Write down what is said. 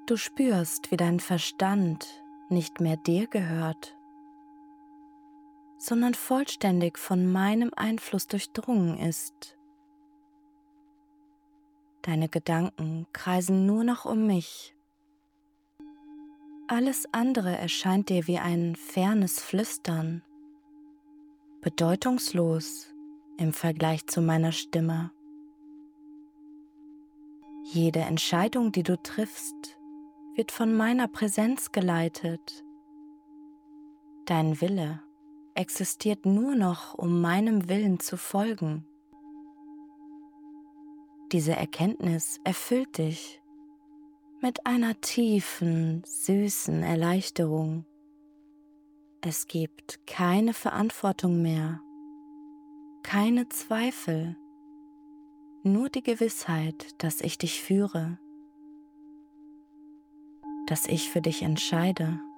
Du spürst, wie dein Verstand nicht mehr dir gehört, sondern vollständig von meinem Einfluss durchdrungen ist. Deine Gedanken kreisen nur noch um mich. Alles andere erscheint dir wie ein fernes Flüstern, bedeutungslos im Vergleich zu meiner Stimme. Jede Entscheidung, die du triffst, wird von meiner Präsenz geleitet. Dein Wille existiert nur noch, um meinem Willen zu folgen. Diese Erkenntnis erfüllt dich mit einer tiefen, süßen Erleichterung. Es gibt keine Verantwortung mehr, keine Zweifel, nur die Gewissheit, dass ich dich führe, dass ich für dich entscheide.